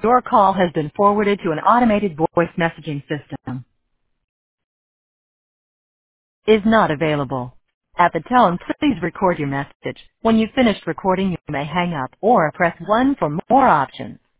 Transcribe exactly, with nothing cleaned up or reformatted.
Your call has been forwarded to an automated voice messaging system. Is not available. At the tone, please record your message. When you've finished recording, you may hang up or press one for more options.